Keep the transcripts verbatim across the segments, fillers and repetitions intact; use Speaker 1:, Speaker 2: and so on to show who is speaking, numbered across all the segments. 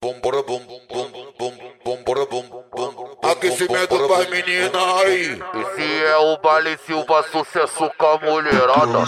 Speaker 1: bum, bora bum, bum, bum, bum, bora bum, bum. Aquecimento pras meninas aí.
Speaker 2: Esse é o Baile Silva, sucesso com a mulherada.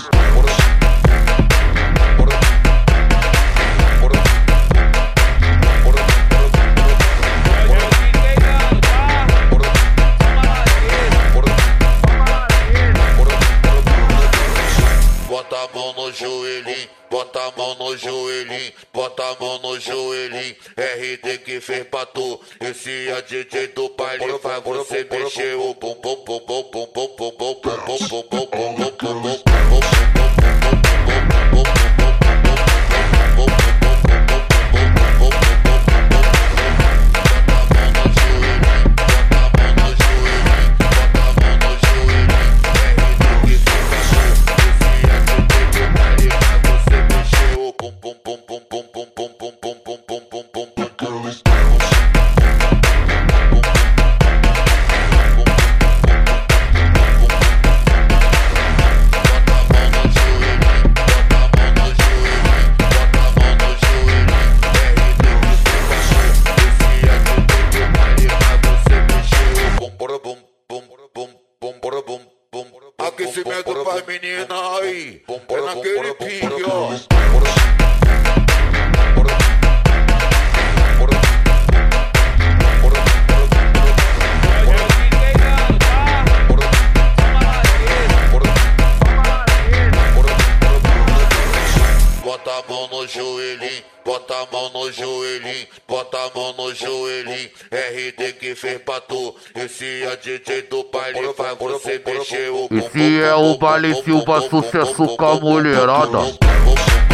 Speaker 1: Bota a mão no joelhinho, bota a mão no joelhinho, bota a mão no joelhinho. R D que fez pra tu, esse é D J do baile, faz você mexer o bum bum bum bum bum bum bum bum bum bum bum bum bum bum bum. Aquecimento pras meninas aí, é naquele pique, ó. Bota a mão no joelhinho, bota a mão no joelhinho, bota a mão no joelhinho. R D que fez pra tu, esse é D J do baile, faz você mexer o bum.
Speaker 2: Esse é o Baile Silva, sucesso com a mulherada.